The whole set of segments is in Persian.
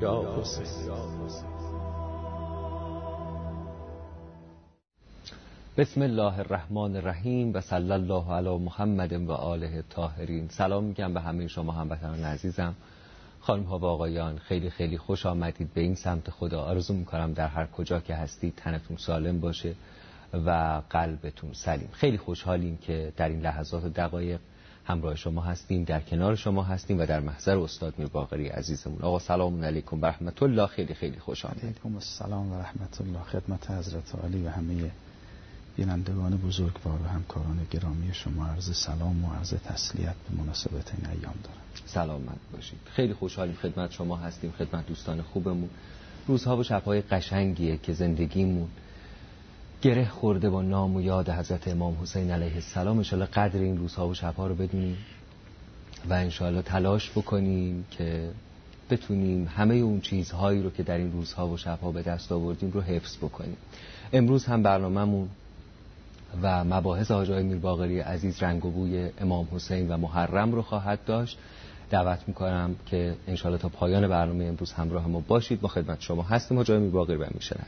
یا حسین. بسم الله الرحمن الرحیم و صلی الله علی محمد و آله الطاهرین. سلام میگم به همه شما هموطنان عزیزم، خانم ها و آقایان. خیلی خیلی خوش آمدید به این سمت خدا. آرزو میکنم در هر کجا که هستید تنتون سالم باشه و قلبتون سلیم. خیلی خوشحالیم که در این لحظات و دقایق همراه شما هستیم، در کنار شما هستیم و در محضر استاد میرباقری عزیزمون. آقا سلام علیکم و رحمت الله. خیلی خیلی خوش آمدید. علیکم السلام و رحمت الله. خدمت حضرت عالی و همه بینندگان بزرگوار و همکاران گرامی شما عرض سلام و عرض تسلیت به مناسبت این ایام دارم. سلامت باشید. خیلی خوشحالیم خدمت شما هستیم، خدمت دوستان خوبمون. روزها و شبهای قشنگیه که زندگیمون گره خورده با نام و یاد حضرت امام حسین علیه السلام. انشالله قدر این روزها و شبها رو بدونیم و انشالله تلاش بکنیم که بتونیم همه اون چیزهایی رو که در این روزها و شبها به دست آوردیم رو حفظ بکنیم. امروز هم برنامه‌مون و مباحث حاج آقای میرباقری عزیز رنگ و بوی امام حسین و محرم رو خواهد داشت. دعوت میکنم که انشالله تا پایان برنامه امروز همراه ما باشید. ما خدمت شما هستیم. حاج آقای میرباقری میشنویم.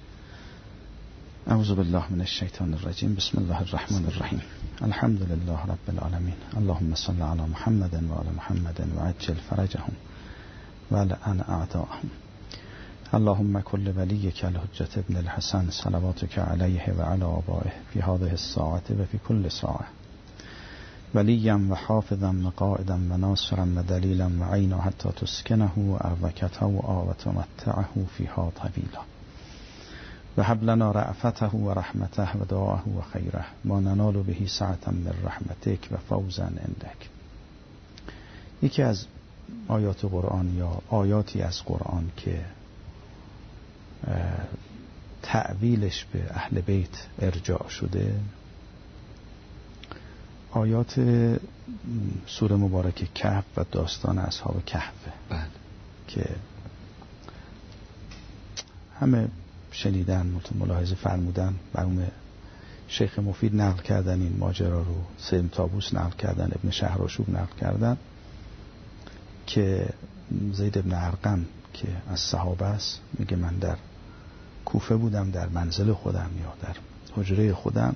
اعوذ بالله من الشیطان الرجیم. بسم الله الرحمن الرحیم. الحمد لله رب العالمین. اللهم صل علی محمد و علی محمد و عجل فرجهم و لعن اعداءهم. اللهم كل وليك الحجة ابن الحسن صلواتك عليه وعلى آبائه في هذه الساعة وفي كل ساعة وليا وحافظا وقائدا وناصرا ودليلا وعينا حتى تسكنه وأرضكته وتمتعه فيها طويلا وهب لنا رأفته ورحمته ودعاءه وخيره ما ننال به سعة من رحمتك وفوزا عندك. یکی از آیات قرآن یا آیاتی از قرآن که تعویلش به اهل بیت ارجاع شده آیات سوره مبارکه کهف و داستان اصحاب کهفه که همه شنیدن، ملاحظه فرمودن، برام شیخ مفید نقل کردن این ماجرا رو، سیم طاووس نقل کردن، ابن شهرآشوب نقل کردن که زید ابن ارقم که از صحابه است میگه من در کوفه بودم، در منزل خودم یا در حجره خودم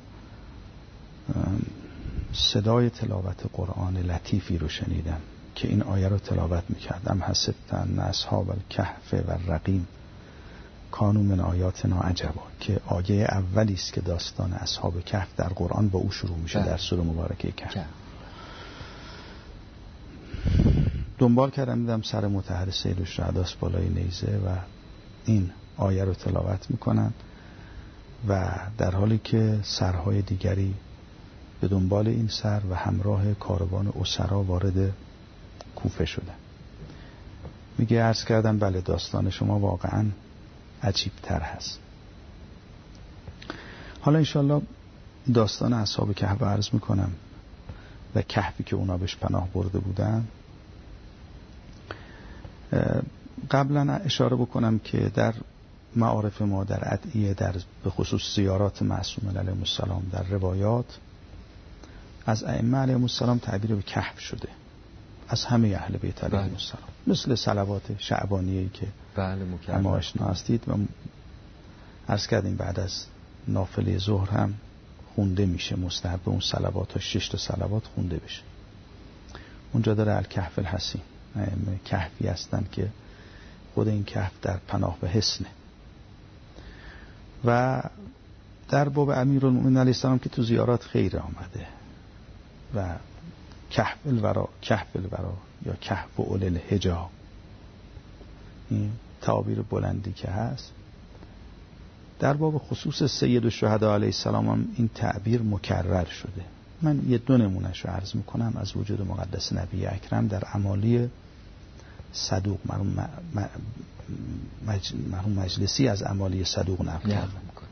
صدای تلاوت قرآن لطیفی رو شنیدم که این آیه رو تلاوت میکردم. حسبت ان اصحاب الکهف و الرقیم کانوا من آیاتنا عجبا، که آیه اولی است که داستان اصحاب کهف در قرآن با او شروع میشه در سوره مبارکه کهف. دنبال کردم دیدم سر مطهر سید الشهداء بالای نیزه و این آیه رو تلاوت میکنن و در حالی که سرهای دیگری به دنبال این سر و همراه کاروان اسرا وارد کوفه شده. میگه عرض کردم بله داستان شما واقعا عجیب تر هست. حالا انشالله داستان اصحاب کهف عرض میکنم و کهفی که اونا بهش پناه برده بودن. قبلا اشاره بکنم که در معارف ما، در ادعیه، در به خصوص زیارات معصومین علیهم السلام، در روایات از ائمه علیهم السلام تعبیر به کهف شده از همه اهل بیت علیهم السلام، مثل صلوات شعبانیه‌ای که همه آشنا هستید و عرض کردیم بعد از نافله ظهر هم خونده میشه، مستحب اون صلوات ها 6 تا صلوات خونده بشه. اونجا داره الکهف الحصین، کهفی هستن که خود این کهف در پناه به حصنه. و در باب امیرالمومنین علیه السلام که تو زیارات خیر آمده و کهف الورا یا کهف اول الحجا، این تعابیر بلندی که هست. در باب خصوص سید الشهدا علیه السلام هم این تعبیر مکرر شده. من یه دو نمونه‌شو عرض میکنم از وجود مقدس نبی اکرم در اعمالی صدوق. مرحوم مجلسی از اعمالی صدوق نقل کرده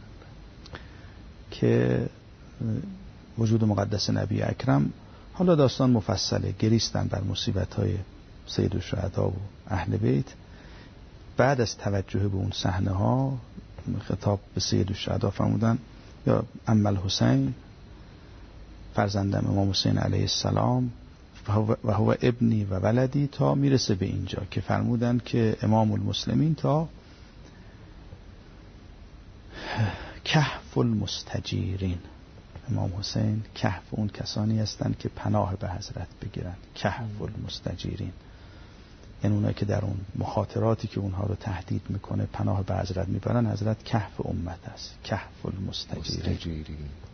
که وجود مقدس نبی اکرم، حالا داستان مفصله، گریستن بر مصیبت‌های سید الشهدا و اهل بیت. بعد از توجه به اون صحنه ها خطاب به سید الشهدا فرمودن یا اما الحسین، فرزندم امام حسین علیه السلام، و هو ابنی و ولدی تا میرسه به اینجا که فرمودن که امام المسلمین تا کهف المستجیرین، امام حسین کهف اون کسانی هستند که پناه به حضرت بگیرن، کهف المستجیرین، یعنی اونایی که در اون مخاطراتی که اونها رو تهدید میکنه پناه به حضرت میبرن، حضرت کهف امت است، کهف المستجیرین.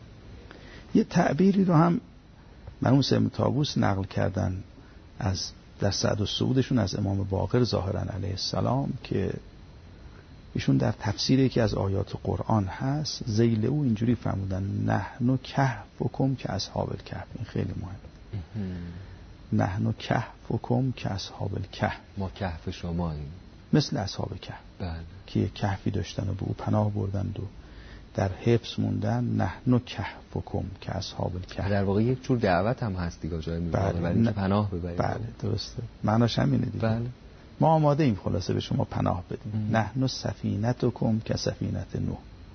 یه تعبیری رو هم مرحوم سید طاووس نقل کردن از در سعد السعودشون از امام باقر ظاهرا علیه السلام که ایشون در تفسیری که از آیات قرآن هست ذیل او اینجوری فرمودن نحن کهفکم که اصحاب الکهف. این خیلی مهم. نحن کهفکم که اصحاب الکهف، ما کهف شماییم مثل اصحاب کهف. بله. که کهفی داشتن و به او پناه بردند و در حفظ موندن. نحن کهفکم که اصحاب الکهف، در واقع یک جور دعوت هم هست دیگه جای میبره برای اینکه پناه ببرید. بله درسته، معناش همینه دیگه. بله. ما آماده ایم خلاصه به شما پناه بدیم. نحن سفینتکم که سفینت نوح.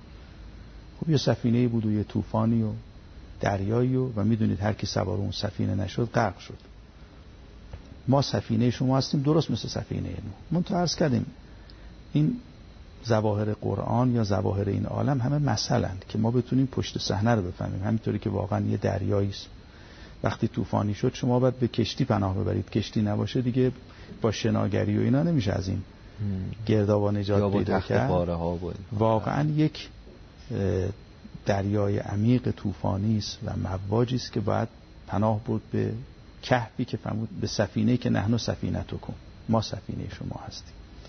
خب یه سفینه‌ای بود و یه طوفانی و دریایی و میدونید هر کی سوار اون سفینه نشد غرق شد. ما سفینه شما هستیم درست مثل سفینه نوح. منتها عرض کردیم این ظواهر قرآن یا ظواهر این عالم همه مثلند که ما بتونیم پشت صحنه رو بفهمیم. همینطوری که واقعا یه دریایی است، وقتی طوفانی شد شما باید به کشتی پناه ببرید، کشتی نباشه دیگه با شناگری و اینا نمیشه از این گردابا نجات پیدا کرد. واقعا یک دریای عمیق طوفانی است و مواجی است که باید پناه برد به کهفی که فرمود به سفینه‌ای که نحن سفینتکم، ما سفینه شما هستیم.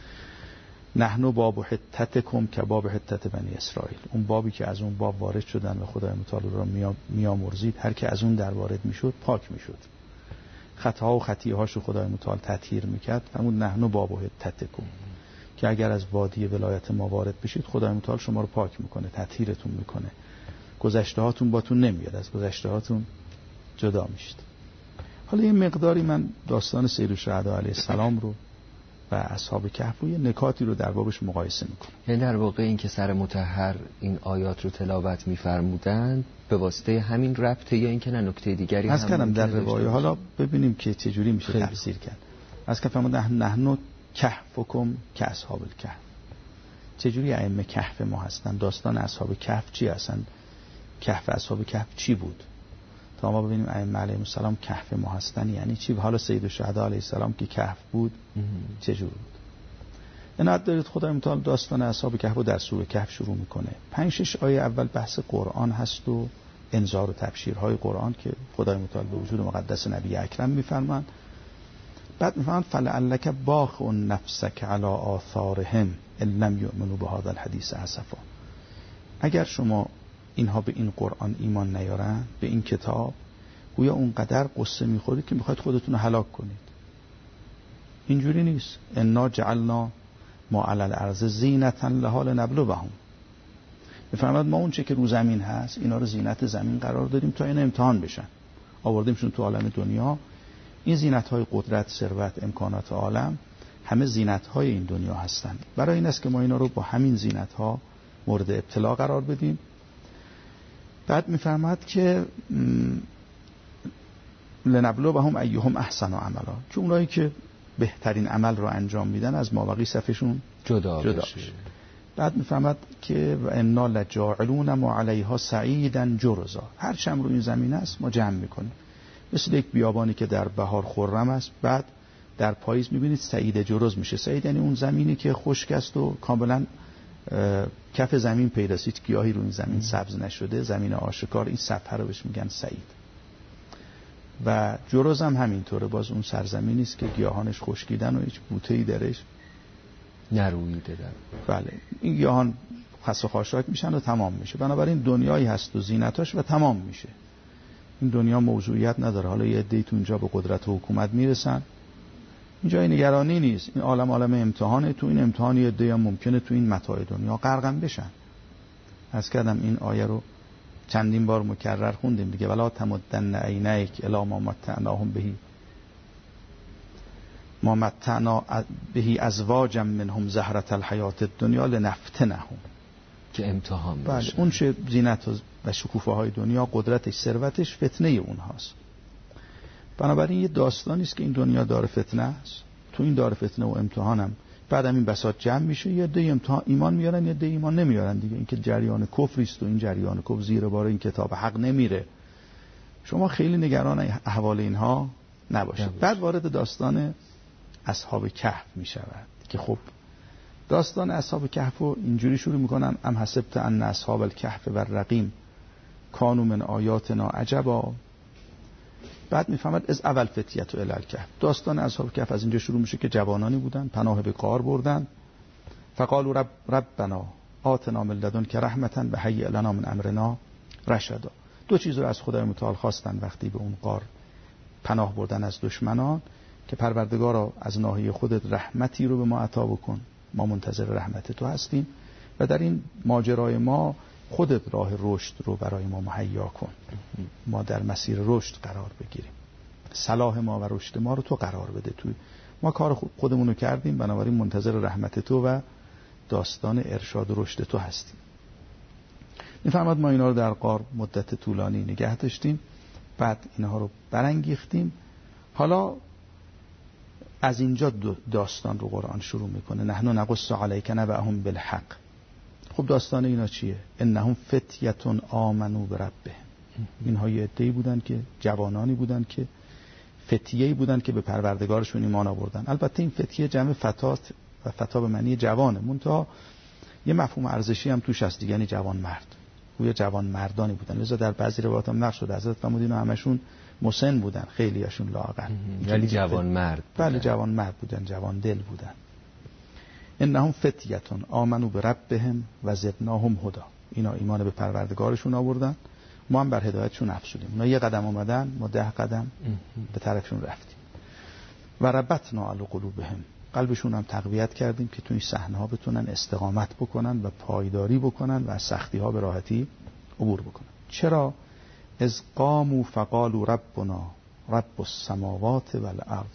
نحن باب حتتکم که باب حتت بنی اسرائیل، اون بابی که از اون باب وارد شدن و خدای متعال را میامرزید، هر که از اون در وارد میشد پاک میشد، خطاها و خطیه‌هاشو خدای متعال تطهیر میکرد. فرمود نحن باب حتتکم که اگر از وادی ولایت ما وارد بشید خدای متعال شما رو پاک میکنه، تطهیرتون میکنه، گذشته هاتون باتون نمیاد، از گذشته هاتون جدا میشید. حالا یه مقداری من داستان سید الشهدا علیه السلام رو و اصحاب کهف و یه نکاتی رو در بابش مقایسه میکنم. یعنی در واقع این که سر مطهر این آیات رو تلاوت میفرمودند به واسطه همین ربطه یا این که نه نکته دیگری هم از کردم در روایه. حالا ببینیم که چجوری میشه تفسیر کرد. از که فرمودن نحن کهفکم که اصحاب الکهف، چجوری ائمه کهف ما هستن؟ داستان اصحاب کهف چی هستن؟ کهف اصحاب کهف چی بود تا ما ببینیم ائمه علیهم السلام کهف ما هستن یعنی چی؟ حالا سید الشهدا علیه السلام که کهف بود چجور بود؟ عنایت دارید خدای متعال داستان اصحاب کهف رو در سوره کهف شروع میکنه. 5-6 آیه اول بحث قرآن هست و انذار و تبشیرهای قرآن که خدای متعال به وجود مقدس نبی اکرم میفرمایند. بعد میفرمایند فلعلک باخع نفسک علی آثارهم ان لم یؤمنوا بهذا الحدیث اسفا، اگر شما اینها به این قرآن ایمان نیارن، به این کتاب، گویا اونقدر قصه میخورید که میخواید خودتون رو هلاک کنید. اینجوری نیست. انا جعلنا ما علی الارض زینتا لها لنبلوهم، میفرماید ما اون چه که رو زمین هست اینا رو زینت زمین قرار دادیم تا این امتحان بشن، آوردیمشون تو عالم دنیا. این زینت های قدرت، ثروت، امکانات عالم همه زینت های این دنیا هستند. برای این است که ما اینا رو با همین زینت ها مورد ابتلا قرار بدیم. بعد میفرماد که لنبلوهم ایهم احسن عملا، که اونایی که بهترین عمل رو انجام میدن از مابقی صفشون جدا بشه. بعد میفرماد که و انا لجاعلون ما علیها سعیدا جرزا، هر چم رو این زمین است ما جمع میکنیم، مثل یک بیابانی که در بهار خرم است بعد در پاییز میبینید سعید جرز میشه. سعید یعنی اون زمینی که خشک است و کاملا کف زمین پیداست، هیچ گیاهی رو این زمین سبز نشده، زمین آشکار، این صفحه رو بهش میگن سعید. و جرز هم همینطوره، باز اون سرزمینی است که گیاهانش خشکیدن و هیچ بوته‌ای درش نرویده. بله، این گیاهان خس و خاشاک میشن و تمام میشه. بنابراین دنیایی هست و زینتاش و تمام میشه. این دنیا موضوعیت نداره. حالا یه عده‌ای تو اونجا به قدرت و حکومت میرسن، اینجا نگرانی نیست. این عالم امتحانه. تو این امتحان یه عده‌ای هم ممکنه تو این متاع دنیا غرقم بشن. از کردم این آیه رو چندین بار مکرر خوندیم دیگه. ولا تمدن عینیک الی ما متعناهم بهی ما متعنا بهی ازواجا منهم زهرة الحیات الدنیا لنفتنهم، که امتحان باشه. بله، اون چه زینت و شکوفه های دنیا، قدرتش، ثروتش فتنه اونهاست. بنابراین یه داستانی است که این دنیا دار فتنه است. تو این دار فتنه و امتحانم بعدم این بساط جمع میشه، یه عده امتحان ایمان میارن، یه عده ایمان نمیارن دیگه. این که جریان کفر است و این جریان کفر زیر بار این کتاب حق نمیره. شما خیلی نگران احوال اینها نباشید. بعد وارد داستان اصحاب کهف میشود که خب داستان اصحاب کهف رو اینجوری شروع میکنن: ام حسبت ان اصحاب الکهف و الرقیم کانوا من آیاتنا عجبا. بعد میفهمد از اول فتیت و الکهف. داستان اصحاب کهف از اینجا شروع میشه که جوانانی بودن، پناه به غار بردن. فقالوا ربنا آتنا من لدنک رحمتا و هیئ لنا من امرنا رشدا. دو چیز رو از خدای متعال خواستن وقتی به اون غار پناه بردن از دشمنان، که پروردگارا از ناحیه خودت رحمتی رو به ما عطا بکن، ما منتظر رحمت تو هستیم و در این ماجرای ما خودت راه رشد رو برای ما مهیا کن، ما در مسیر رشد قرار بگیریم، صلاح ما و رشد ما رو تو قرار بده. تو ما کار خودمون رو کردیم، بنابراین منتظر رحمت تو و داستان ارشاد و رشد تو هستیم. میفهمد ما اینا رو در غار مدت طولانی نگه داشتیم، بعد اینها رو برانگیختیم. حالا از اینجا داستان رو قرآن شروع میکنه: نحن نقص علیک نبأهم بالحق. خب داستان اینا چیه؟ انهم فتیه آمنوا بربهم. اینها یه عده‌ای بودن که جوانانی بودن که فتیه‌ای بودن که به پروردگارشون ایمان آوردن. البته این فتیه جمع فتات و فتا به معنی جوانه، منتها یه مفهوم ارزشی هم توش هست، یعنی جوان مرد. گویا جوان مردانی بودن. لذا در بعضی روایات هم نقل شده حضرت فرمودین همشون مسن بودن، خیلیاشون لاغر، ولی جوان مرد بودن. بله جوان مرد بودن، جوان دل بودن. انهم فتیه آمنوا بربهم و زدناهم هدی. اینا ایمان به پروردگارشون آوردن، ما هم بر هدایتشون افزودیم. اونا یه قدم اومدن، ما 10 قدم به طرفشون رفتیم. و ربطنا علی قلوبهم. قلبشون هم تقویت کردیم که تو این صحنه ها بتونن استقامت بکنن و پایداری بکنن و از سختی ها به راحتی عبور بکنن. چرا؟ از قاموا فقالوا ربنا رب السماوات والارض.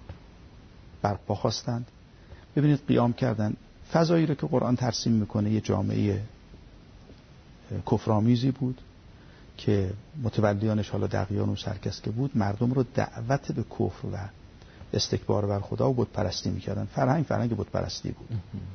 برپا خواستند. ببینید قیام کردن. فضایی رو که قرآن ترسیم میکنه یه جامعه کفرآمیزی بود که متولیانش حالا دقیان و سرکسکه بود، مردم رو دعوت به کفر و استکبار بر خدا و بت پرستی میکردن. فرهنگ بت پرستی بود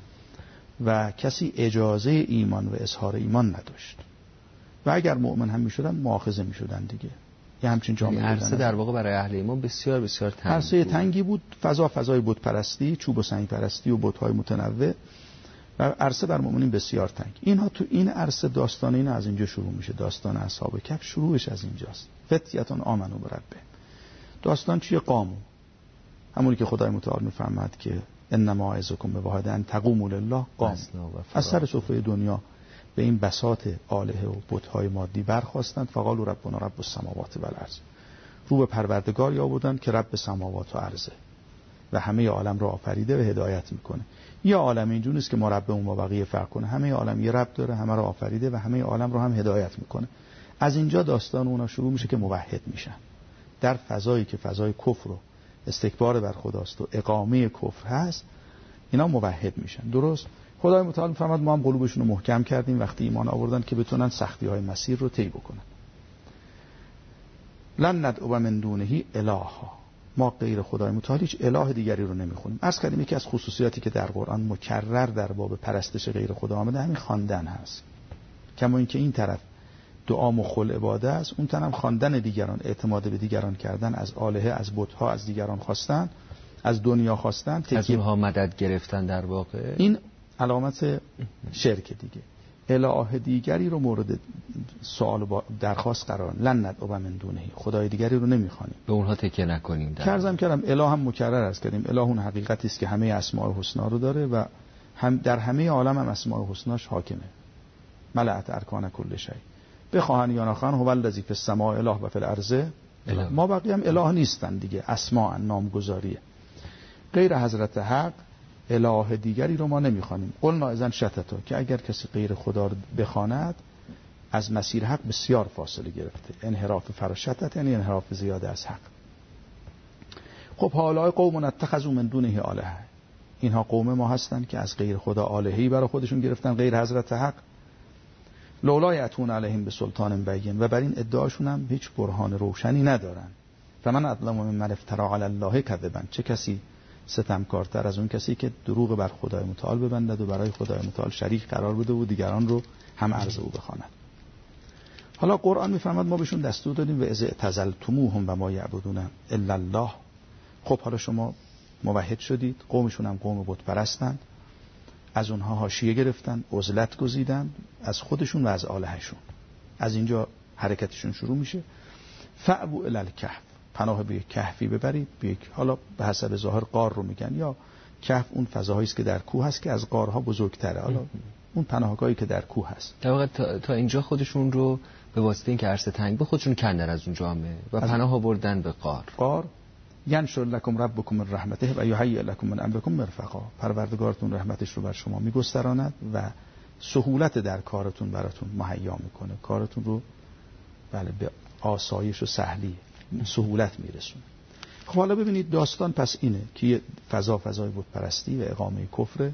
و کسی اجازه ایمان و اظهار ایمان نداشت و اگر مؤمن هم میشدن مؤاخذه میشدن دیگه. یه همچین جامعه عرصه در واقع برای اهل ایمان بسیار بسیار تنگ بود. عرصه تنگی بود، فضای بت پرستی، چوب و سنگ پرستی و بت‌های متنوع و عرصه بر مؤمنین بسیار تنگ. اینها تو این عرصه داستان اینا از اینجا شروع میشه. داستان اصحاب کهف شروعش از اینجاست. فتیتون آمنوا بربهم. داستان چیه؟ قاموا. همونی که خدای متعال میفرماد که انما اعظکم بواحد ان تقوموا لله قام. از سر سفره دنیا به این بساط آلهه و بت‌های مادی برخواستند. فقالوا ربنا رب السماوات والارض. رو به پروردگار یابودن که رب سماوات و ارضه و همه عالم را آفریده و هدایت میکنه. یه عالم اینجوری نیست که ما ربمون با بقیه فرق کنه. همه عالم یه رب داره، همه را آفریده و همه عالم را هم هدایت میکنه. از اینجا داستان اونا شروع میشه که موحد میشن. در فضایی که فضای کفر و استکبار بر خداست و اقامه کفر هست، اینا موحد میشن. درست خدای متعال میفرماد ما هم قلوبشون رو محکم کردیم وقتی ایمان آوردن که بتونن سختی‌های مسیر رو طی بکنن. لن ندعو من دونه الها. ما غیر خدای متعال هیچ اله دیگری رو نمیخونیم. عرض کردیم یکی از خصوصیاتی که در قرآن مکرر در باب پرستش غیر خدا آمده همین خواندن هست. کما اینکه این طرف دعا مخل عباده است، اون طرف خواندن دیگران، اعتماد به دیگران کردن، از آلهه، از بت‌ها، از دیگران خواستن، از دنیا خواستن، از اونها مدد گرفتن. در واقع این علامت شرک دیگه. اله دیگری رو مورد سوال و درخواست قرار لن ندعو من دونه. خدای دیگری رو نمیخوانیم، به اونها تکیه نکنیم. عرضم کردم اله هم مکرر است کردیم. اله اون حقیقتی است که همه اسماء الحسنا رو داره و هم در همه عالم هم اسماء الحسناش حاکمه. ملأت ارکان کل شیء. بخواهن یا نخواهن هو الذی فی السماء اله و فی الارض اله. ما بقیه هم اله نیستن دیگه، اسماء نامگذاریه. غیر حضرت حق اله دیگری رو ما نمیخوانیم. قلنا اذن شتتا، که اگر کسی غیر خدا رو بخواند از مسیر حق بسیار فاصله گرفته. انحراف فراشتت یعنی انحراف زیاده از حق. خب هؤلاء قوم اتخذوا من دونه آلهه. اینها قوم ما هستند که از غیر خدا آلهه‌ای برای خودشون گرفتن غیر حضرت حق. لولا یأتون علیهم بسلطان بین. و بر این ادعاشون هم هیچ برهان روشنی ندارن. فمن اظلم ممن افتری علی الله کذبا، چه کسی ستمکارتر از اون کسی که دروغ بر خدای متعال ببندد و برای خدای متعال شریک قرار بده و دیگران رو هم عرض او بخواند. حالا قرآن میفرماد ما بهشون دستور دادیم و اذ اعتزلتموهم و ما یعبدون الا الله. خب حالا شما موحد شدید، قومشون هم قوم بت پرستند، از اونها حاشیه گرفتن، عزلت گزیدن از خودشون و از آلهشون. از اینجا حرکتشون شروع میشه. فعبو الی الکهف، پناه به یک کهفی ببرید، به یک، حالا به حسب ظاهر غار رو میگن، یا کهف اون فضاهایی است که در کوه هست که از غارها بزرگتره، حالا اون پناهگاهی که در کوه هست. در واقع تا اینجا خودشون رو به واسطه اینکه عرصه تنگ به خودشون کندن از اون جامعه و پناه آوردن به غار. ینشر لکم ربکم من رحمته و یهیئ لکم من امرکم مرفقا. پروردگارتون رحمتش رو بر شما میگستراند و سهولت در کارتون براتون مهیا میکنه، کارتون رو بله به آسایش و سهلی سهولت میرسونه. خب حالا ببینید داستان پس اینه که فضای بت پرستی و اقامه کفر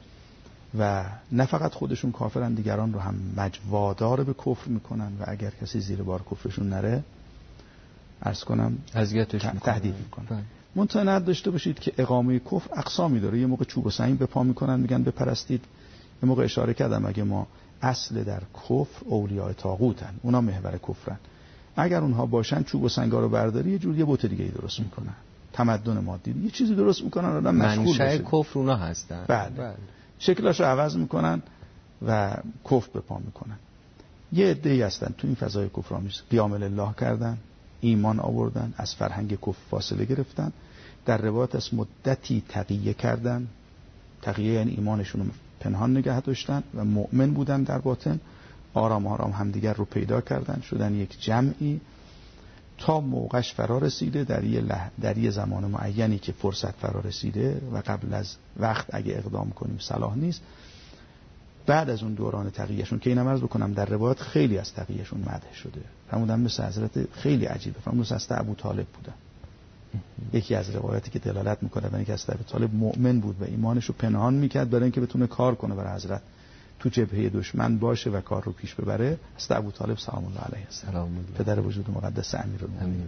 و نه فقط خودشون کافرن، دیگران رو هم وادار به کفر میکنن و اگر کسی زیر بار کفرشون نره عرض کنم اذیتش تهدید میکنن. منتها داشته باشید که اقامه کفر اقسامی داره. یه موقع چوب و سنگ به پا میکنن میگن بپرستید. یه موقع اشاره کردم اگه ما اصل در کفر اولیاء طاغوتن، اونا محور کفرن، اگر اونها باشن چوب و سنگا رو برداری یه بت دیگه ای درست میکنن، تمدن مادی یه چیزی درست میکنن، آدم مشغول بشه. منشأ کفر اونا هستن. بله. شکلاشو عوض میکنن و کفر به پا میکنن. یه عده‌ای هستن تو این فضای کفرآمیز قیام لله کردن، ایمان آوردن، از فرهنگ کفر فاصله گرفتن، در روایت از مدتی تقیه کردن. تقیه یعنی ایمانشون رو پنهان نگه داشتن و مؤمن بودن در باطن. آرام آرام همدیگر رو پیدا کردن، شدن یک جمعی تا موقعش فرا رسیده در یه زمان معینی که فرصت فرا رسیده و قبل از وقت اگه اقدام کنیم صلاح نیست. بعد از اون دوران تقیهشون که اینم عرض بکنم در روایت خیلی از تقیهشون مدح شده، فرمودن مثل حضرت خیلی عجیبه، فرمودن مثل ابو طالب بودن. یکی از روایاتی که دلالت میکنه بر اینکه ابو طالب مؤمن بود و ایمانش رو پنهان میکرد برای اینکه بتونه کار کنه برای حضرت، تو جبهه دشمن باشه و کار رو پیش ببره. است ابو طالب سلام الله علیه السلام، پدر وجود مقدس امیرالمومنین.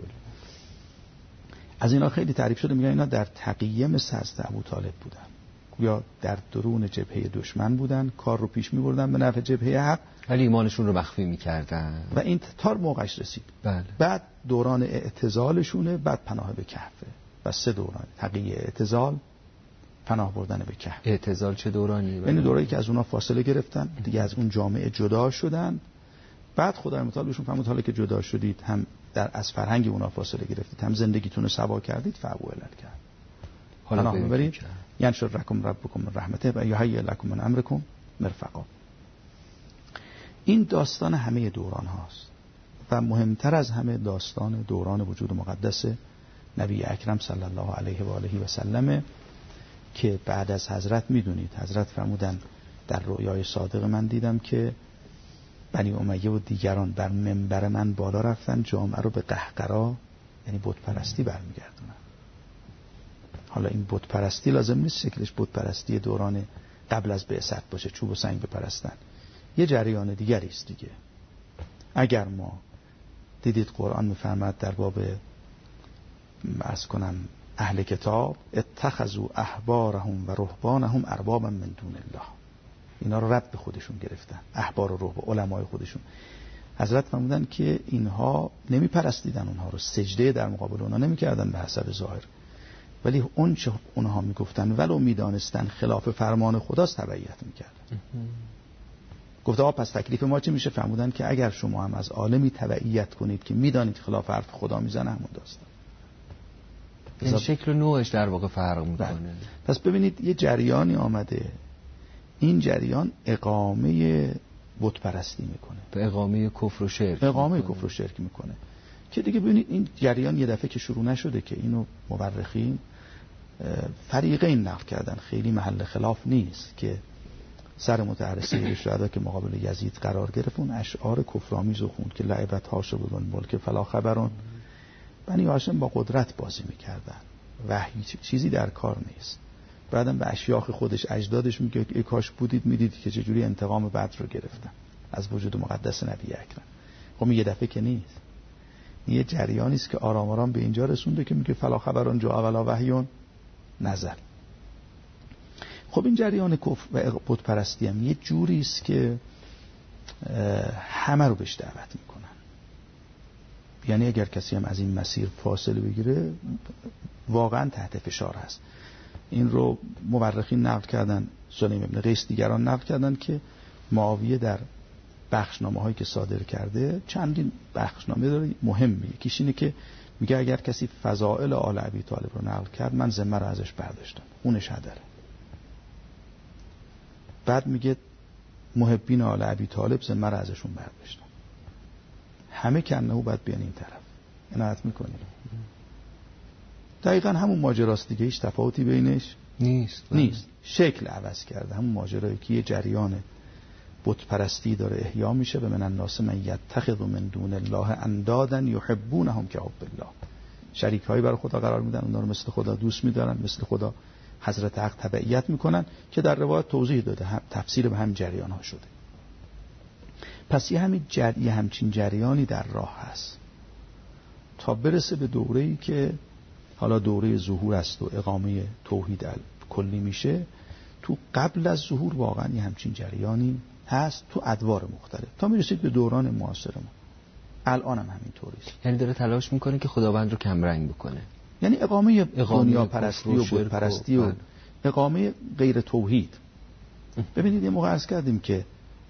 از اینا خیلی تعریف شده، میگن اینا در تقیه مثل حضرت ابو طالب بودن، یا در درون جبهه دشمن بودن، کار رو پیش میبردن به نفع جبهه حق، ولی ایمانشون رو مخفی میکردن و این تار موقعش رسید. بله. بعد دوران اعتزالشونه، بعد پناه به کهفه و 3 دوران: تقیه، اعتزال، پناه بردن به کهف. اعتزال چه دورانی؟ یعنی دورانی که از اونها فاصله گرفتن، دیگه از اون جامعه جدا شدن. بعد خدای متعال بهشون فرمود حالا که جدا شدید، هم از فرهنگ اونها فاصله گرفتید، هم زندگیتون رو سوا کردید، فعبو الی الکهف. حالا ببرید ینشر لکم ربکم من رحمته و یهیئ لکم من امرکم مرفقا. این داستان همه دوران هاست و مهمتر از همه داستان دوران وجود مقدس نبی اکرم صلی الله علیه و آله و سلم که بعد از حضرت میدونید حضرت فرمودن در رؤیای صادق من دیدم که بنی امیه و دیگران بر منبر من بالا رفتن، جامعه رو به قهقرا یعنی بت پرستی برمیگردونن. حالا این بت پرستی لازم نیست شکلش بت پرستی دوران قبل از بعثت باشه، چوب و سنگ بپرستن، یه جریان دیگری است دیگه. اگر ما دیدید قرآن میفرماد در باب عرض کنم اهل کتاب اتخذوا احبارهم و رهبانهم اربابا من دون الله، اینا رو رب به خودشون گرفتن، احبار و رهبان علمای خودشون. حضرت فرمودن که اینها نمیپرستیدن اونها رو، سجده در مقابل اونها نمیکردن به حسب ظاهر، ولی اون چه اونها میگفتن ولو میدانستن خلاف فرمان خداست تبعیت میکردن. گفته پس تکلیف ما چه میشه؟ فرمودن که اگر شما هم از عالمی تبعیت کنید که میدانید خلاف حرف خدا میزنه، همون داستان. این شکل و نوعش در واقع فرق میکنه. پس ببینید یه جریانی آمده، این جریان اقامه بت پرستی میکنه، به اقامه کفر و شرک، اقامه کفر و شرک میکنه که دیگه ببینید این جریان یه دفعه که شروع نشده که اینو مورخین فریقین نقل کردن، خیلی محل خلاف نیست که سر متحرسی شهدا که مقابل یزید قرار گرفت اون اشعار کفرآمیز رو خوند که لعبت هاش بدون ملک فلا خبرون، بنی هاشم با قدرت بازی میکردن، وحی چیزی در کار نیست. بعدم به اشیاخ خودش اجدادش میگه ای کاش بودید میدید که چجوری انتقام بدر رو گرفتن از وجود مقدس نبی اکرم. خب یه دفعه که نیست، یه جریانی است که آرام آرام به اینجا رسونده که میگه فلا خبرون جاء ولا وحی نزل. خب این جریان کفر و بت پرستی هم یه جوری است که همه رو بهش دعوت میکنن. یعنی اگر کسی هم از این مسیر فاصله بگیره واقعا تحت فشار هست. این رو مورخین نقل کردن، سلیم ابن قیس دیگران نقل کردن که معاویه در بخشنامه هایی که صادر کرده چندین بخشنامه داره مهمه. یکیش اینه که میگه اگر کسی فضائل آل ابی طالب رو نقل کرد من ذمه رو ازش برداشتم، اونش هدره. بعد میگه محبین آل ابی طالب ذمه رو ازشون برداشتم. همه کنه باید بیان این طرف. عنایت میکنید دقیقا همون ماجراست دیگه، هیچ تفاوتی بینش نیست. شکل عوض کرده. همون ماجرایی که یه جریان بت پرستی داره احیا میشه و من الناس من یتخذ من دون الله اندادا یحبونهم کحب الله. شریک هایی برای خدا قرار میدن، اونا رو مثل خدا دوست میدارن، مثل خدا حضرت حق تبعیت میکنن که در روایت توضیح داده تفسیر به هم جریان ها شده. پس یه همچین جریانی در راه هست تا برسه به دوره‌ای که حالا دوره ظهور است و اقامه توحید کلی میشه. تو قبل از ظهور واقعا یه همچین جریانی هست تو ادوار مختلف تا میرسید به دوران معاصر ما. الان هم همینطوری است. یعنی داره تلاش میکنه که خداوند رو کمرنگ بکنه، یعنی اقامه دنیا پرستی و بت پرستی و اقامه غیر توحید. ببینید یه موقع عرض کردیم که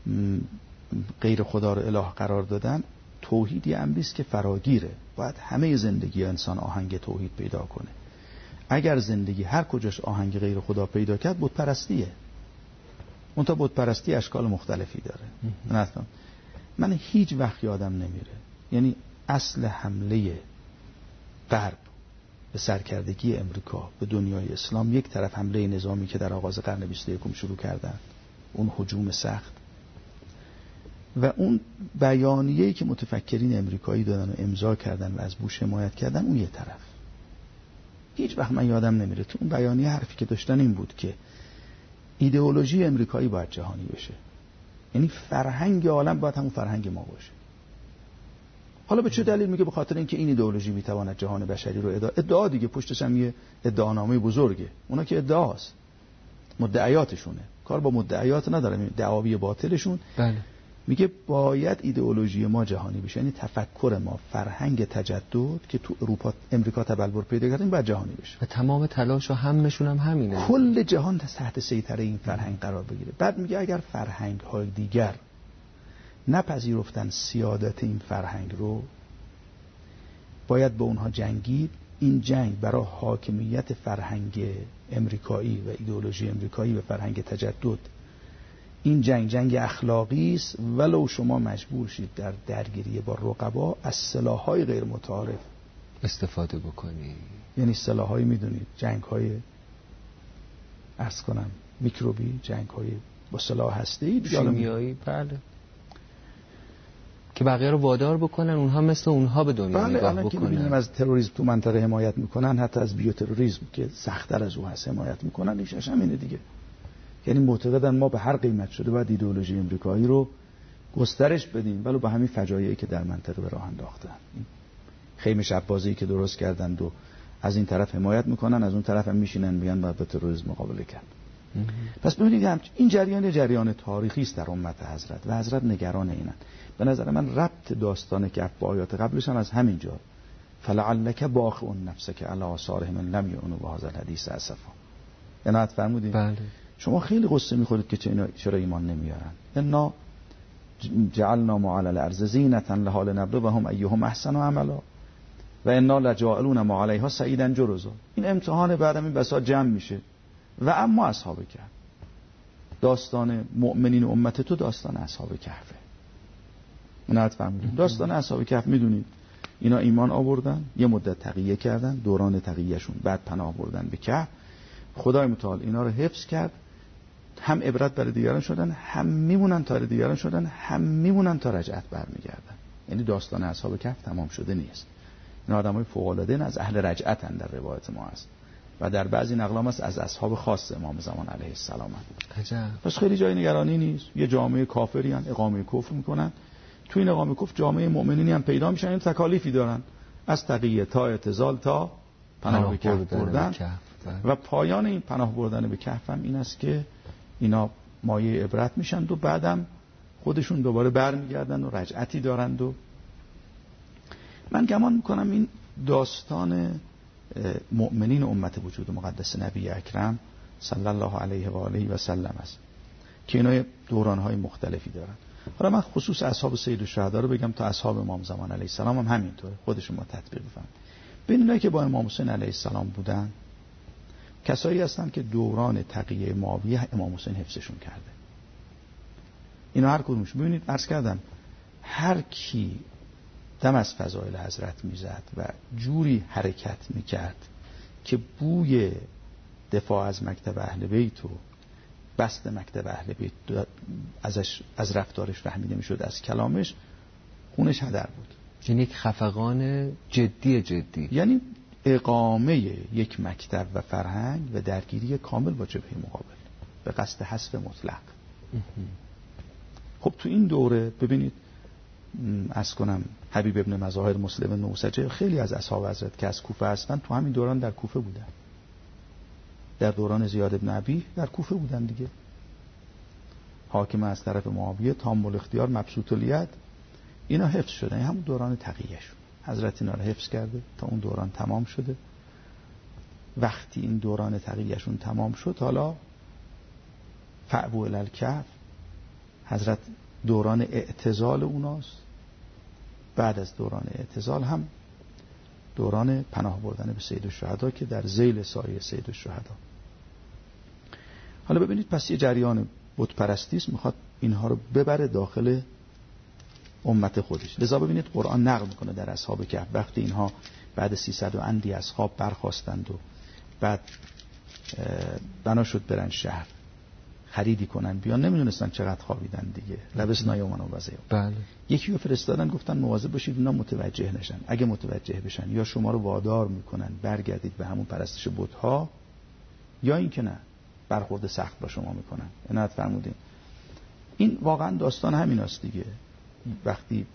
غیر خدا رو اله قرار دادن توحیدی امری است که فراگیره. باید همه زندگی انسان آهنگ توحید پیدا کنه. اگر زندگی هر کجاش آهنگ غیر خدا پیدا کرد بت پرستیه. اون تا بت پرستی اشکال مختلفی داره. من هیچ وقت یادم نمیره، یعنی اصل حمله غرب به سرکردگی امریکا به دنیای اسلام یک طرف حمله نظامی که در آغاز قرن 21 شروع کردن، اون هجوم سخت و اون بیانیه‌ای که متفکرین امریکایی دادن و امضا کردن و از بوش حمایت کردن، اون یه طرف. هیچ وقت من یادم نمیره تو اون بیانیه حرفی که داشتن این بود که ایدئولوژی امریکایی باید جهانی بشه، یعنی فرهنگ عالم باید همون فرهنگ ما باشه. حالا به چه دلیل؟ میگه به خاطر اینکه این ایدئولوژی میتواند جهان بشری رو ادعا دیگه پشتش هم یه ادعانامه بزرگه. اونا که ادعاست، مدعیاتشونه، کار با مدعیات ندارم، دعاوی باطلشون. بله. میگه باید ایدئولوژی ما جهانی بشه، یعنی تفکر ما، فرهنگ تجدد که تو اروپا امریکا تبلور پیدا کرد این باید جهانی بشه و تمام تلاش و همشون هم همینه، کل جهان تحت سیطره این فرهنگ قرار بگیره. بعد میگه اگر فرهنگ های دیگر نپذیرفتن سیادت این فرهنگ رو، باید به اونها جنگید. این جنگ برای حاکمیت فرهنگ امریکایی و ایدئولوژی امریکایی و فرهنگ تجدد، این جنگ اخلاقی است، ولو شما مجبور شید در درگیری با رقبا از سلاح‌های غیر متعارف استفاده بکنی. یعنی سلاح‌های میدونید جنگ‌های عرض کنم میکروبی، جنگ‌های با سلاح هسته‌ای، شیمیایی، بله، که بقیه رو وادار بکنن اونها مثل اونها به دنیا نگاه بکنن. که می‌بینیم از تروریسم تو منطقه حمایت میکنن، حتی از بیوتروریسم که سخت‌تر از اون هست حمایت میکنن. ایشش همینه دیگه. یعنی معتقدن ما به هر قیمت شده باید ایدئولوژی امریکایی رو گسترش بدیم، ولو به همین فجایعی که در منطقه به راه انداختن، خیمه شب‌بازی که درست کردن و از این طرف حمایت میکنن، از اون طرف هم میشینن میگن باید با تروریسم مقابله کرد. پس ببینید این جریان تاریخی است در امت حضرت و حضرت نگران اینن. به نظر من ربط داستان کهف با آیات قبلش هم از همین جا، فلعلک باخع نفسک علی آثارهم ان لم یؤمنوا بهذا الحدیث اسفا. عنایت فرمودید. بله. شما خیلی قصه میخورید که چرا ایمان نمیارن. انا جعلنا ما علی الارض زینة لها لنبلوهم ایهم احسن عملا و انا لجاعلون ما علیها صعیدا جرزا. این امتحان بعدم این بساط جمع میشه. و اما اصحاب کهف، داستان مؤمنین امت تو داستان اصحاب کهفه. عنایت فرمودید. داستان اصحاب کهف میدونید اینا ایمان آوردن، یه مدت تقیه کردن، دوران تقیهشون، بعد پناه آوردن به کهف. خدای متعال اینا رو حفظ کرد، هم عبرت برای دیگران شدن، هم میمونن تا دیگران شدن، هم میمونن تا رجعت برمیگردن. یعنی داستان اصحاب کهف تمام شده نیست. این آدمای فوق العاده از اهل رجعتن در روایت ما است و در بعضی نقلام است از اصحاب خاص امام زمان علیه السلام. عجب. پس خیلی جای نگرانی نیست. یه جامعه کافری ان، اقامه کفر میکنن، تو این اقامه کفر جامعه مؤمنینی هم پیدا میشن، این تکالیفی دارن از تقیه تا اعتزال تا پناه به کهف بردن و پایان این پناه بردن به کهف هم این است که اینا مایه عبرت میشن و بعدم خودشون دوباره برمیگردن و رجعتی دارند. و من گمان میکنم این داستان مؤمنین امت وجود مقدس نبی اکرم صلی الله علیه و آله و سلم است که اینا دورانهای مختلفی دارن. حالا من خصوص اصحاب سید الشهدا رو بگم تا اصحاب امام زمان علیه السلام هم همینطوره، خودشون ما تطبیق بفهمیم. ببین اینایی که با امام حسین علیه السلام بودن کسایی هستن که دوران تقیه معاویه امام حسین حفظشون کرده. اینا هر کدومش ببینید عرض کردم هر کی دم از فضایل حضرت میزد و جوری حرکت میکرد که بوی دفاع از مکتب اهل بیت و بست مکتب اهل بیت از رفتارش فهمیده میشد، از کلامش خونش هدر بود. یعنی یک خفقان جدی، یعنی اقامه یک مکتب و فرهنگ و درگیری کامل با جبهه مقابل به قصد حذف مطلق. خب تو این دوره ببینید عرض کنم حبیب ابن مظاهر، مسلم نوسجه، خیلی از اصحاب حضرت که از کوفه هستن تو همین دوران در کوفه بودن، در دوران زیاد ابن ابی در کوفه بودن دیگه. حاکم از طرف معاویه، تام الاختیار، مبسوط الید، اینا حفظ شدن. این همون دوران تقیه‌شون حضرت اینا رو حفظ کرده تا اون دوران تمام شده. وقتی این دوران تقیه‌شون تمام شد حالا فعبو الالکهف، حضرت دوران اعتزال اوناست. بعد از دوران اعتزال هم دوران پناه بردن به سید الشهدا که در ذیل سایه سید الشهدا. حالا ببینید پس یه جریان بت پرستی است، میخواد اینها رو ببره داخل امت خودش. لذا ببینید قرآن نقل میکنه در اصحاب کهف وقتی اینها بعد 300 و اندی از خواب برخاستند و بعد بنا شد برن شهر خریدی کنن بیان، نمیدونستن چقدر خوابیدن دیگه. لبسنا یومن و وزیو. بله. یکی رو فرستادن گفتن مواظب باشید اینا متوجه نشن. اگه متوجه بشن یا شما رو وادار میکنن برگردید به همون پرستش بت‌ها، یا اینکه نه برخورد سخت با شما میکنن. عنایت فرمودین. این واقعا داستان همیناست دیگه. وقتی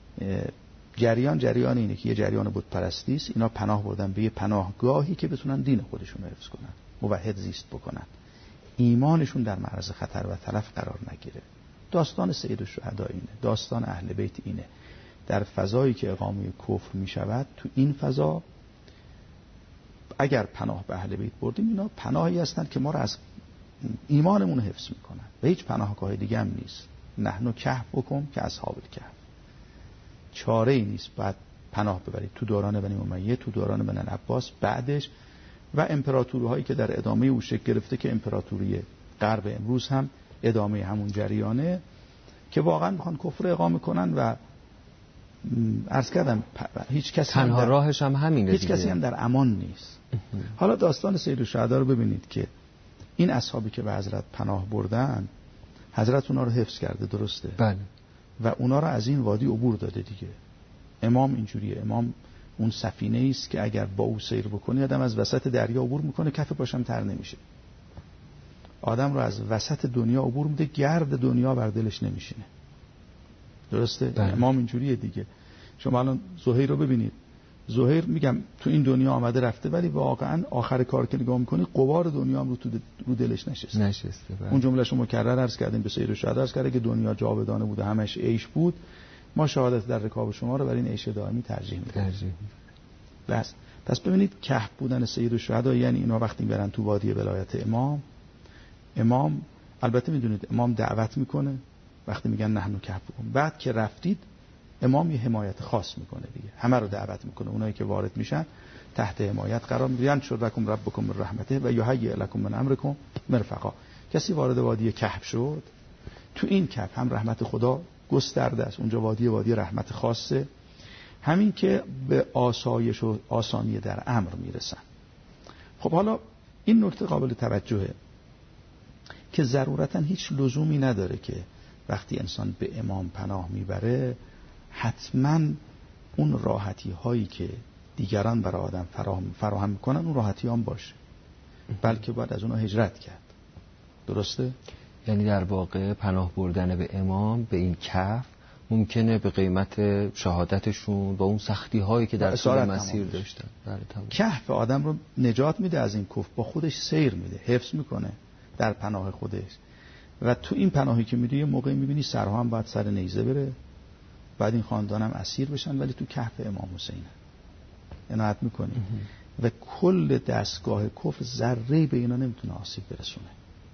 جریان اینه که یه جریان بت پرستی است، اینا پناه بردن به یه پناهگاهی که بتونن دین خودشون رو حفظ کنن، موحد زیست بکنن، ایمانشون در معرض خطر و تلف قرار نگیره. داستان سید الشهدا اینه، داستان اهل بیت اینه. در فضایی که اقامه کفر می شود، تو این فضا اگر پناه به اهل بیت بردیم، اینا پناهی هستند که ما رو از ایمانمون حفظ میکنن و هیچ پناهگاه دیگه هم نیست. نحن کهفکم که اصحاب الکهف. چاره ای نیست بعد پناه ببرید تو دوران بنی امیه، تو دوران بنی العباس، بعدش و امپراتوری‌هایی که در ادامه او شکل گرفته که امپراتوری غرب امروز هم ادامه همون جریانه که واقعا میخوان کفر اقامه کنن و عرض کردم هیچ کسی تنها راهش هم همینه، هیچ کسی هم در امان نیست. حالا داستان سید الشهدا رو ببینید که این اصحابی که به حضرت پناه بردن، حضرت اونا رو حفظ کرده، درسته؟ بله. و اونا رو از این وادی عبور داده دیگه. امام اینجوریه، امام اون سفینه است که اگر با او سیر بکنی آدم از وسط دریا عبور میکنه، کف پاشم تر نمیشه. آدم رو از وسط دنیا عبور میده، گرد دنیا بر دلش نمیشینه. درسته؟ بله. امام اینجوریه دیگه. شما الان زهیر رو ببینید. زهیر میگم تو این دنیا آمده رفته، ولی واقعا آخر کار که نگاه میکنی غبار دنیا هم رو دلش نشسته. بله. اون جملهشو مکرر عرض کردیم به سید الشهدا، عرض کرده که دنیا جاودانه بود و همش عیش بود، ما شهادت در رکاب شما رو برای این عیش دائمی ترجیح میدیم. پس ببینید کهف بودن سید الشهدا یعنی اینا وقتی برن تو وادی ولایت امام البته میدونید امام دعوت میکنه وقتی میگن نحن کهفکم، بعد که رفتید امام یه حمایت خاص میکنه دیگه، همه رو دعوت میکنه، اونایی که وارد میشن تحت حمایت قرار میگیرن. شرکم ربکم من رحمته و یهیئ لکم من امرکم مرفقا. کسی وارد وادی کهف شد، تو این کهف هم رحمت خدا گسترده است، اونجا وادی رحمت خاصه، همین که به آسایش و آسانی در امر میرسن. خب حالا این نکته قابل توجهه که ضرورتا هیچ لزومی نداره که وقتی انسان به امام پناه میبره حتما اون راحتی هایی که دیگران برای آدم فراهم میکنن اون راحتی هم باشه، بلکه باید از اونها هجرت کرد. درسته؟ یعنی در واقع پناه بردن به امام، به این کهف، ممکنه به قیمت شهادتشون با اون سختی هایی که در طول مسیر داشتن. کهف آدم رو نجات میده از این کفر، با خودش سیر میده، حفظ میکنه در پناه خودش. و تو این پناهی که میده یه موقعی میبینی سرها هم باید سر نیزه بره، بعد این خاندان هم اسیر بشن، ولی تو کهف امام حسین عنایت میکنی و کل دستگاه کفر ذره به اینا نمیتونه آسیب برسونه.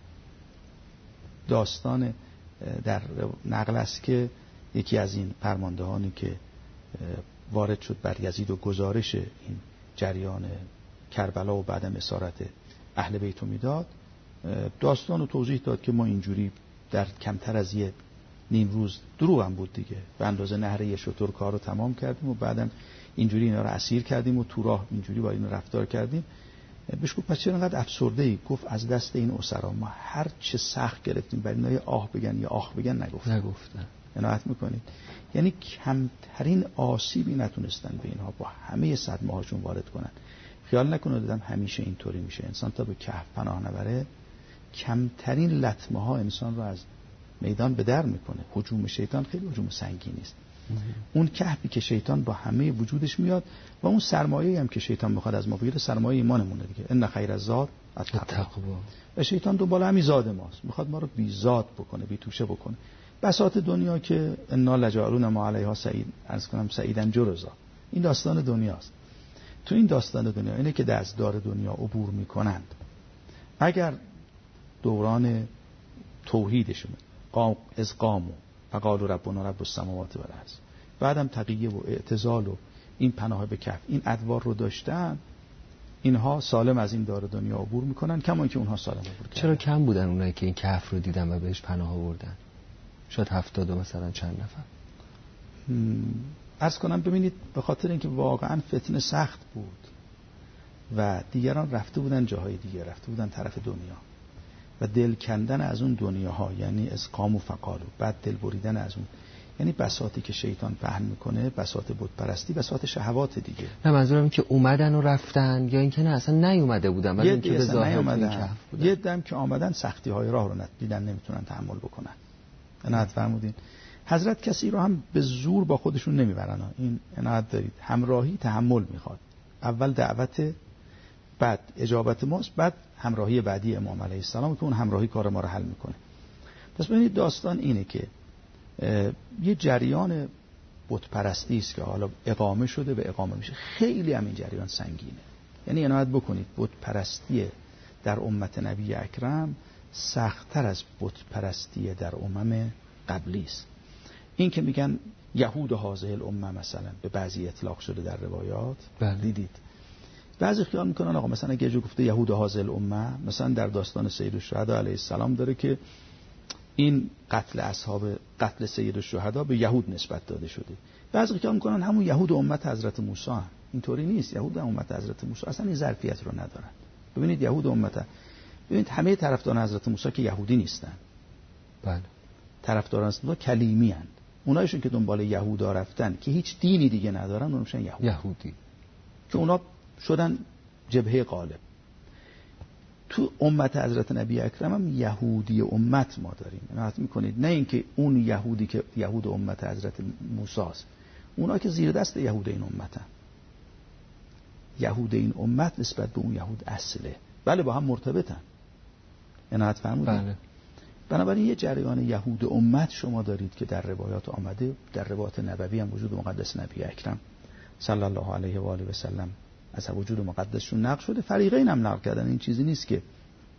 داستان در نقل است که یکی از این فرماندهانی که وارد شد بر یزید و گزارش این جریان کربلا و بعدم اسارت اهل بیت رو میداد، داستان رو توضیح داد که ما اینجوری در کمتر از یه نیم روز، دروغ هم بود دیگه، به اندازه نهر یه شتر کار رو تمام کردیم و بعدم اینجوری اینا رو اسیر کردیم و تو راه اینجوری با اینا رفتار کردیم. بهش گفت پس چرا انقدر افسرده ای؟ گفت از دست این اسرا ما هر چه سخت گرفتیم برای اینا آه بگن یا آخ بگن نگفتن. عنایت میکنید؟ یعنی کمترین آسیبی نتونستن به اینها با همه صدمه هاشون وارد کنن. خیال نکنه دادم همیشه اینطوری میشه. انسان تا به کهف پناه نبره کمترین لطمه ها انسان رو از میدان به در میکنه. هجوم شیطان خیلی هجوم سنگینی است. اون کهفی که شیطان با همه وجودش میاد و اون سرمایه‌ای هم که شیطان میخواد از ما بگیره سرمایه ایمانمونه دیگه. ان خیر الزاد التقوا. و شیطان دنبال همین زاد ماست، میخواد ما رو بی زاد بکنه، بی توشه بکنه. بساط دنیا که انا لجعلون ما علیها سعید، عرض کنم سعیدن جرزا، این داستان دنیاست. تو این داستان دنیا اینه که دستدار دنیا عبور میکنند. اگر دوران توحیدشون از قامو فقالوا ربنا رب السماوات والارض، بعدم تقیه و اعتزال و این پناه به کهف، این ادوار رو داشتن، اینها سالم از این دار دنیا عبور میکنن، کما که اونها سالم عبور کردن. چرا کم بودن اونایی که این کهف رو دیدن و بهش پناه آوردن؟ شاید 70 مثلا چند نفر. عرض کنم ببینید، به خاطر اینکه واقعا فتنه سخت بود و دیگران رفته بودن جاهای دیگه، رفته بودن طرف دنیا و دل کندن از اون دنیاها، یعنی از قام و فقالو، بعد دل بریدن از اون، یعنی بساطی که شیطان پهن میکنه، بساط بت پرستی، بساط شهوات دیگه. نه منظورم این که اومدن و رفتن یا اینکه نه اصلا نیومده بودن، ولی اینکه به ظاهر این کهف بودن. یه دم که آمدن سختی های راه رو دیدن نمیتونن تحمل بکنن. عنایت فرمودین. حضرت کسی رو هم به زور با خودشون نمیبرن. این عنایت دارید، همراهی تحمل میخواد. اول دعوت، بعد اجابت ماست، بعد همراهی بعدی امام علیه السلام که اون همراهی کار ما رو حل میکنه. پس ببینید داستان اینه که یه جریان بت پرستی است که حالا اقامه شده و اقامه میشه. خیلی هم این جریان سنگینه. یعنی عنایت بکنید بت پرستی در امت نبی اکرم سخت‌تر از بت پرستی در امم قبلی است. این که میگن یهود هذه الامه مثلا به بعضی اطلاق شده در روایات، دیدید بعضی خیال میکنن آقا مثلا اگه جو گفته یهود هذه الامه، مثلا در داستان سید الشهدا علیه السلام داره که این قتل سید الشهدا به یهود نسبت داده شده. بعضی خیال میکنن همون یهود امت حضرت موسی هم. اینطوری نیست. یهود امت حضرت موسی اصلا این ظرفیت رو ندارن. ببینید یهود امت، ببینید همه طرفداران حضرت موسی که یهودی نیستن. بله. طرفداران حضرت موسی کلیمی هستند. اونایشون که دنبال یهودا رفتن که هیچ دینی دیگه ندارن، اونها میشن یهودی. که اونا شدن جبهه غالب. تو امت حضرت نبی اکرم هم یهودی امت ما داریم. عنایت میکنید، نه اینکه اون یهودی که یهود امت حضرت موسی است، اونا که زیر دست یهود این امتن. یهود این امت نسبت به اون یهود اصله، بله با هم مرتبطن. عنایت فرمودید. بله. بنابراین یه جریان یهود امت شما دارید که در روایات آمده، در روایات نبوی هم وجود مقدس نبی اکرم صلی الله علیه و آله و سلم از وجود مقدسشون نقل شده. فریقین هم نقل کردن. این چیزی نیست که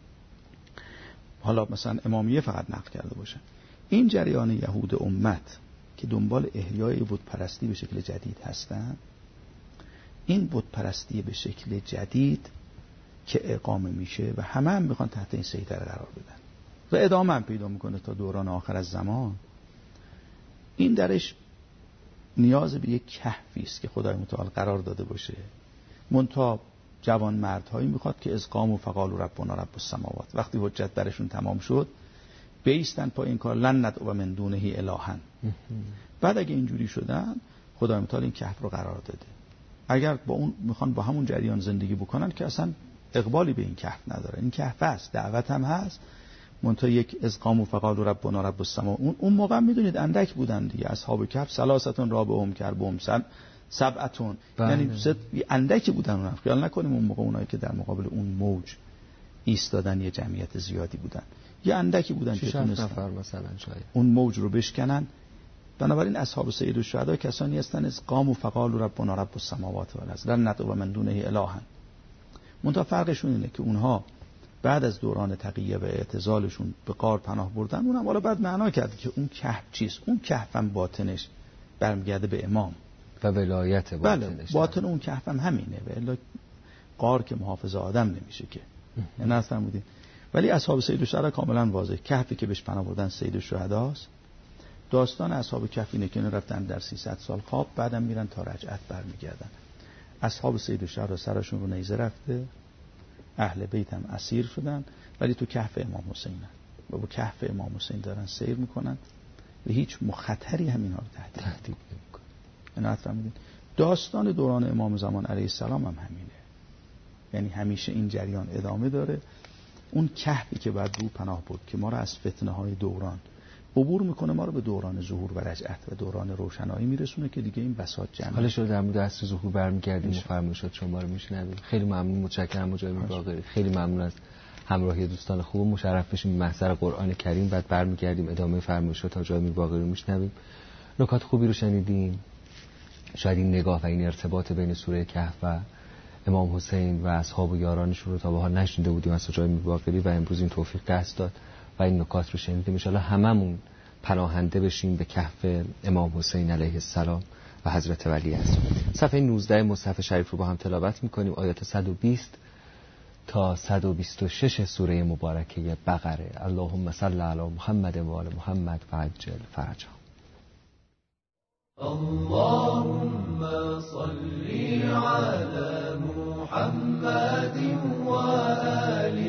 حالا مثلا امامیه فقط نقل کرده باشه. این جریان یهود امت که دنبال احیای بت پرستی به شکل جدید هستن، این بت پرستی به شکل جدید که اقامه میشه و همه هم میخوان تحت این سیطره قرار بدن و ادامه هم پیدا میکنه تا دوران آخر از زمان، این درش نیاز به یک کهفی است که خدای متعال قرار داده باشه. منتها جوان مردهایی میخواد که از قام و فقالوا ربنا رب السماوات، وقتی حجت برشون تمام شد بیستن پای این کار، لن ندعو من دونه الها. بعد اگه اینجوری شدن، خدای متعال این کهف رو قرار داده. اگر با اون میخوان با همون جریان زندگی بکنن که اصلا اقبالی به این کهف نداره. این کهف هست، دعوت هم هست، منتها یک از قاموا فقالوا ربنا رب السماء. اون موقع میدونید اندک بودن دیگه. اصحاب کهف ثلاثتون رابعهم کربهم سبعتون، یعنی اندکی بودن. اون خیال نکنیم اون موقع اونایی که در مقابل اون موج ایستادن یه جمعیت زیادی بودن، یه اندکی بودن که نفر مثلا شاید اون موج رو بشکنن. بنابراین اصحاب سید الشهدا کسانی هستند از قاموا فقالوا ربنا رب السماوات والارض لن ندعو من دونه الها. منتها فرقشون اینه که اونها بعد از دوران تقیه و اعتزالشون به غار پناه بردن. اونم حالا بعد معنا کرد که اون کهف چیست. اون کهفم باطنش برمیگرده به امام و ولایت باطنش. بله، باطن اون کهفم همینه. و الا غار که محافظ آدم نمیشه که. نه اصلا بودیم. ولی اصحاب سید الشهدا کاملا واضح، کهفی که بهش پناه بردن سید الشهداست. داستان اصحاب کهف اینه که رفتن در 300 سال خواب، بعدم میرن تا رجعت برمیگردن. اصحاب سید الشهدا سرشون رو نیزه رفته، اهل بیت هم اسیر شدن، ولی تو کهف امام حسینن و با کهف امام حسین دارن سیر میکنن و هیچ مخاطری هم اینها رو تهدید نمیکنه. اینا فهمیدین؟ داستان دوران امام زمان علیه السلام هم همینه، یعنی همیشه این جریان ادامه داره. اون کهفی که بعد رو پناه برد که ما رو از فتنه های دوران عبور میکنه، ما رو به دوران ظهور و رجعت و دوران روشنایی میرسونه که دیگه این بساط جمعه. حالا شده در مورد عصر ظهور برمیگردیم و فرمایشات شما رو میشنویم. خیلی ممنون، متشکرم مجاهد باقری. خیلی ممنون از همراهی دوستان خوب. مشرف بشیم به محضر قرآن کریم. بعد برمیگردیم ادامه فرمایشات حاج امیر باقری رو میشنویم. نکات خوبی رو شنیدیم. شاید این نگاه و این ارتباط بین سوره کهف و امام حسین و اصحاب و یارانشون رو تا به حال نشنیده بودیم از حاج امیر باقری و امروز این توفیق دست داد و این نکات رو شنیدیم. ان شاءالله هممون پناهنده بشیم به کهف امام حسین علیه السلام و حضرت ولی عصر. صفحه 19 مصحف شریف رو با هم تلاوت می‌کنیم. آیات 120 تا 126 سوره مبارکه بقره. اللهم صل علی محمد و آل محمد و عجل فرجهم. اللهم صل على محمد و آل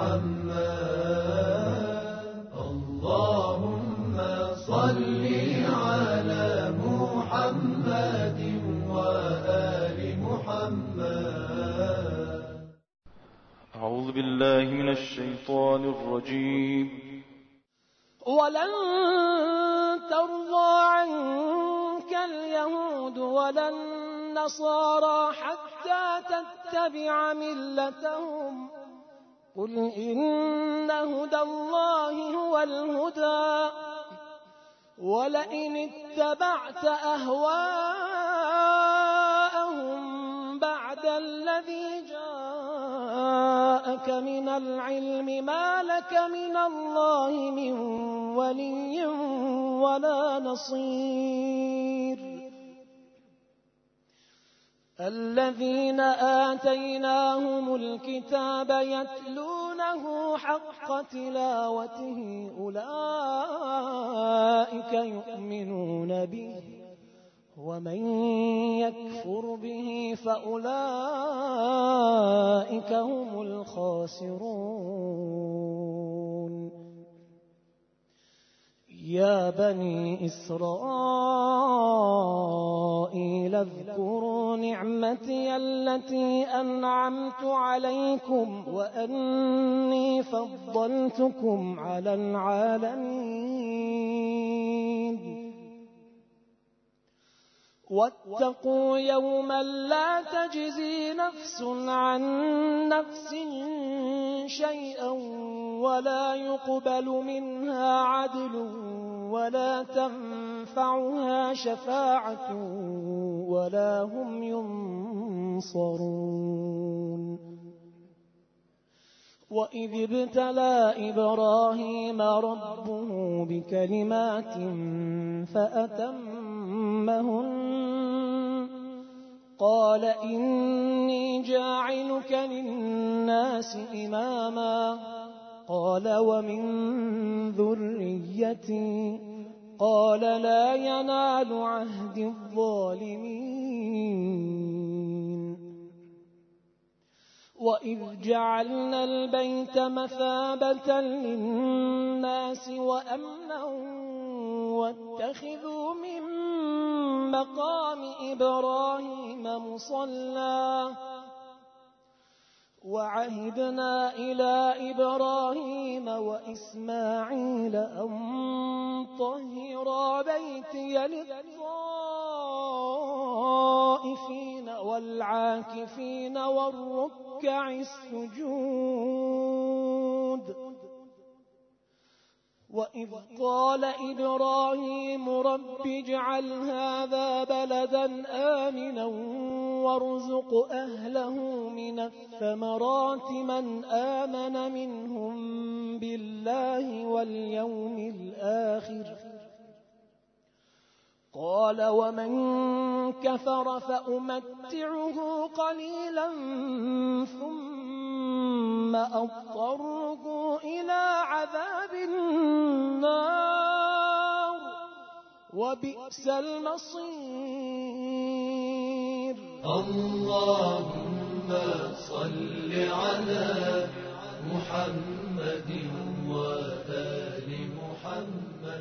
محمد. اللهم صل على محمد و آل محمد. أعوذ بالله من الشيطان الرجيم. ولن ترضى عنك اليهود ولا النصارى حتى تتبع ملتهم قل إن هدى الله هو الهدى ولئن اتبعت أهواءهم بعد الذي جاءك من العلم ما لك من الله من ولي ولا نصير. الذين آتيناهم الكتاب يتلونه حق تلاوته أولئك يؤمنون به ومن يكفر به فأولئك هم الخاسرون. يا بني إسرائيل اذكروا نعمتي التي أنعمت عليكم وأني فضلتكم على العالمين. واتقوا يوما لا تجزي نفس عن نفس شيئا ولا يقبل منها عدل ولا تنفعها شفاعة ولا هم ينصرون. وإذ ابتلى إبراهيم ربه بكلمات فأتمهن قال إني جاعلك للناس إماما قال ومن ذريتي قال لا ينال عهد الظالمين. وإذ جعلنا البيت مثابة للناس وأمنا واتخذوا من مقام إبراهيم مصلى وعهدنا إلى إبراهيم وإسماعيل أن طهرا بيتي للطائفين والعاكفين والركع السجود. وإذ قال إبراهيم رب اجعل هذا بلدا آمنا وارزق أهله من الثمرات من آمن منهم بالله واليوم الآخر. قال ومن كفر فأمتعه قليلا ثم أضطره إلى عذاب النار وبئس المصير. اللهم صل على محمد وآل محمد.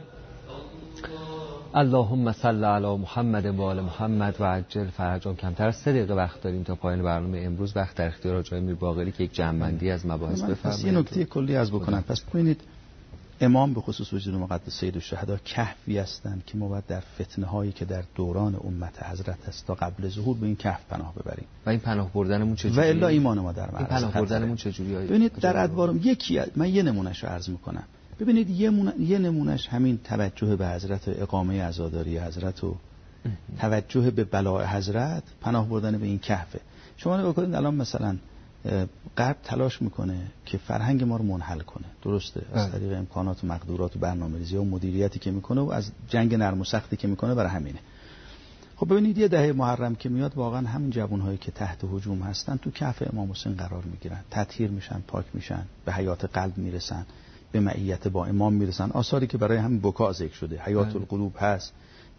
اللهم صل علی محمد و آل محمد و عجل فرجهم. کمتر از 3 دقیقه وقت داریم تا پایان برنامه امروز. وقت در اختیار آقای میر باقری که یک جمع‌بندی از مباحث بفرمایید. یه نکته کلی از بکنم. پس ببینید امام به خصوص وجود مقدس سید الشهدا کهفی هستند که ما باید در فتنه هایی که در دوران امت حضرت است تا قبل ظهور به این کهف پناه ببریم. و این پناه بردنمون چجوریه؟ و الا ایمان ما در معرض این پناه بردنمون چجوریه؟ ببینید در ادوارم من یه نمونهش رو عرض میکنم. ببینید یه نمونهش همین توجه به حضرت و اقامه عزاداری حضرت و توجه به بلاء حضرت، پناه بردن به این کهفه. شما نگاه کنید الان مثلا غرب تلاش میکنه که فرهنگ ما رو منحل کنه، درسته؟ از طریق امکانات و مقدورات و برنامه‌ریزی و مدیریتی که میکنه و از جنگ نرم و سختی که میکنه برای همینه. خب ببینید یه دهه محرم که میاد واقعا همین جوانهایی که تحت هجوم هستن تو کهف امام حسین قرار میگیرن، تطهیر میشن، پاک میشن، به حیات قلب میرسن، به معیت با امام میرسن. آثاری که برای همین بکا ذکر شده، حیات القلوب هست،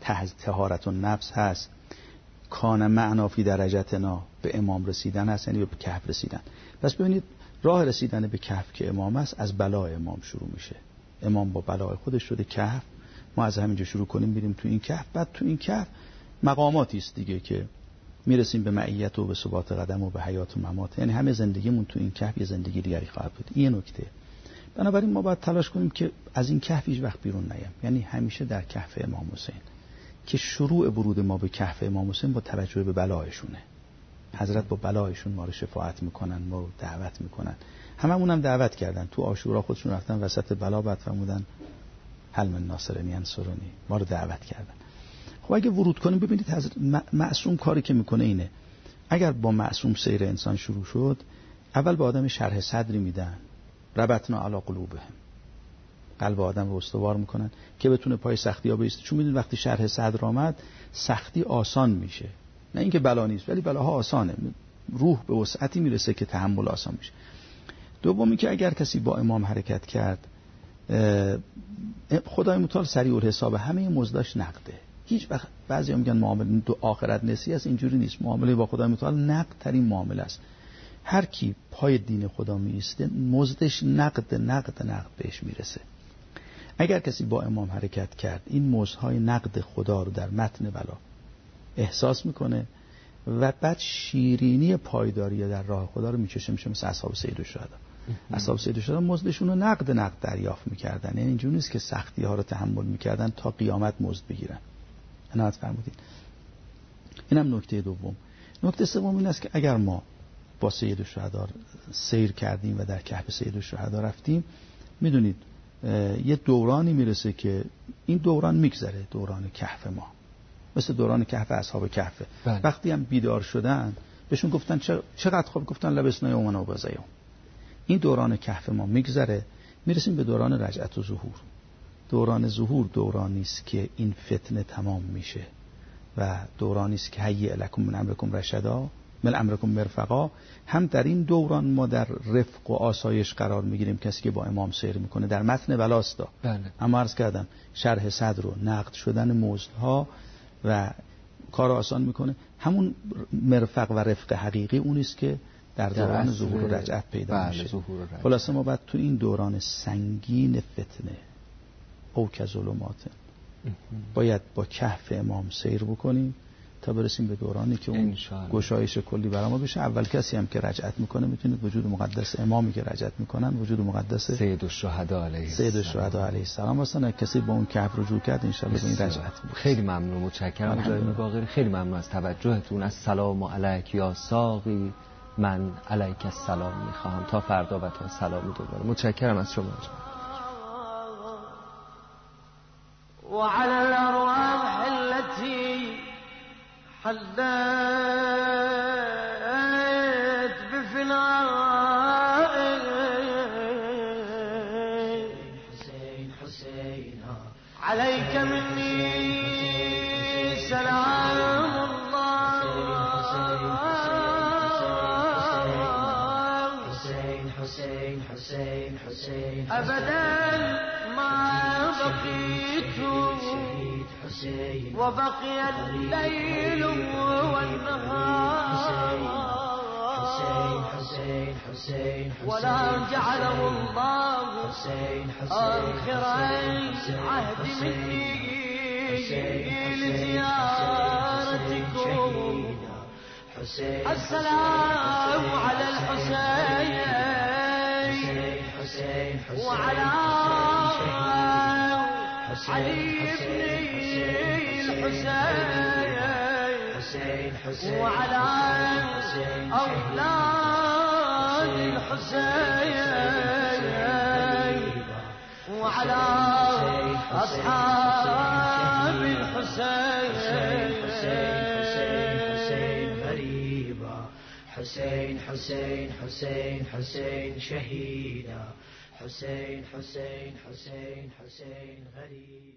طهارت النفس هست، کان معنا فی درجتنا، به امام رسیدن هست، یعنی به کهف رسیدن. پس ببینید راه رسیدن به کهف که امام است از بلای امام شروع میشه. امام با بلای خودش شده کهف، ما از همینجا شروع کنیم بریم تو این کهف. بعد تو این کهف مقاماتی است دیگه که میرسیم به معیت و به ثبات قدم و به حیات و ممات. یعنی همه زندگیمون تو این کهف یه زندگی دیگری خواهد بود. این نکته. بنابراین ما باید تلاش کنیم که از این کهف هیچ وقت بیرون نیایم، یعنی همیشه در کهف امام حسین، که شروع ورود ما به کهف امام حسین با توجه به بلایشونه. حضرت با بلایشون ما رو شفاعت میکنن، ما رو دعوت میکنن. هممون هم دعوت کردن، تو عاشورا خودشون رفتن وسط بلا بعد فرمودن هل من ناصرنی انصرونی، ما رو دعوت کردن. خب اگه ورود کنیم ببینید حضرت معصوم کاری که میکنه اینه، اگر با معصوم سیر انسان شروع شد، اول به آدم شرح صدری میدن، ربطنا علی قلوبهم، قلب آدم رو استوار میکنن که بتونه پای سختی ها بیسته. چون میدونید وقتی شرح صدر آمد سختی آسان میشه، نه اینکه بلا نیست ولی بلاها آسانه، روح به وسعتی میرسه که تحمل آسان میشه. دومی که اگر کسی با امام حرکت کرد، خدای متعال سریع الحساب، همه مزداش نقده. هیچ وقت بعضی میگن معامله دو آخرت نسی است، اینجوری نیست. معامله با خدای متعال نقد ترین معامله است. هر کی پای دین خدا میسته مزدش نقد بهش میرسه. اگر کسی با امام حرکت کرد این مزدهای نقد خدا رو در متن بلا احساس میکنه و بعد شیرینی پایداری در راه خدا رو میچشه، میشه مثل اصحاب سید الشهدا. اصحاب سید الشهدا مزدشون رو نقد دریافت میکردن، یعنی اینجوری نیست که سختی ها رو تحمل میکردن تا قیامت مزد بگیرن. عنایت فرمودید. اینم نکته دوم. نکته سوم این است که اگر ما با سید الشهدا سیر کردیم و در کهف سید الشهدا رفتیم، میدونید یه دورانی میرسه که این دوران میگذره، دوران کهف ما مثل دوران کهف اصحاب کهف. وقتی هم بیدار شدن بهشون گفتن چقدر خوب، گفتن لبسنا یومنا و بازیوم. این دوران کهف ما میگذره، میرسیم به دوران رجعت و ظهور. دوران ظهور دورانی است که این فتنه تمام میشه و دورانی است که هیئ لکم من امرکم رشدا من امرکم مرفقا. هم در این دوران ما در رفق و آسایش قرار میگیریم، کسی که با امام سیر میکنه در متن بلاستا. اما عرض کردم شرح صدر و نقد شدن مزدها و کار آسان میکنه. همون مرفق و رفق حقیقی اون است که در دوران ظهور و رجعت پیدا میشه. خلاصه ما باید تو این دوران سنگین فتنه او که ظلمات باید با کهف امام سیر بکنیم تا برسیم به دورانی که اون گشایش کلی برای ما بشه. اول کسی هم که رجعت میکنه میتونید وجود مقدس امامی که رجعت میکنن وجود مقدس سید الشهدا علیه السلام واسه کسی با اون کهف رجوع کرد ان شاء الله به این رجعت میشه. خیلی ممنون، متشکرم مجاهد باقری، خیلی ممنون از توجهتون. السلام علیک یا ساقی، من علیک السلام میخواهم. تا فردا و تا سلامی دوباره. متشکرم از شما. وعلى الأرواح التي حلت بفناء حسين عليك مني سلام الله. حسين أبدا ما بقيت وبقي الليل والنهار ولا جعله الله آخر العهد مني لزيارتكم. السلام على الحسين وعلى علي بن الحسين وعلى أولاد الحسين وعلى أصحاب الحسين. غريبا حسين حسين حسين حسين شهيدا حسين حسين حسين حسين غريب.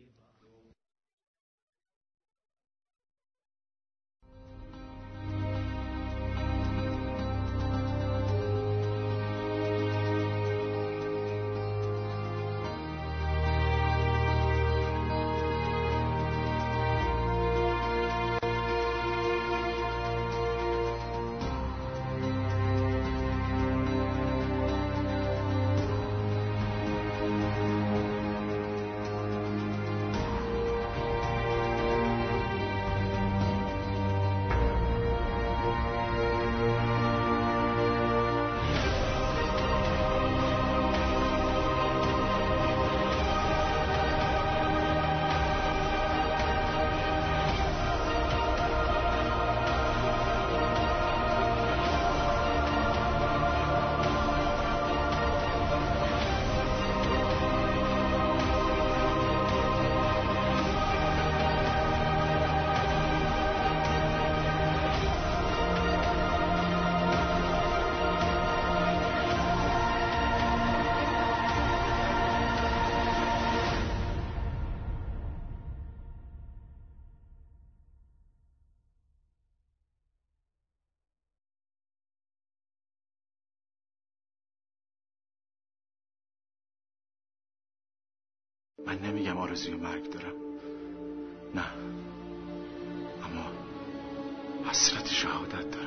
من نمیگم آرزوی مرگ دارم، نه، اما حسرت شهادت دارم.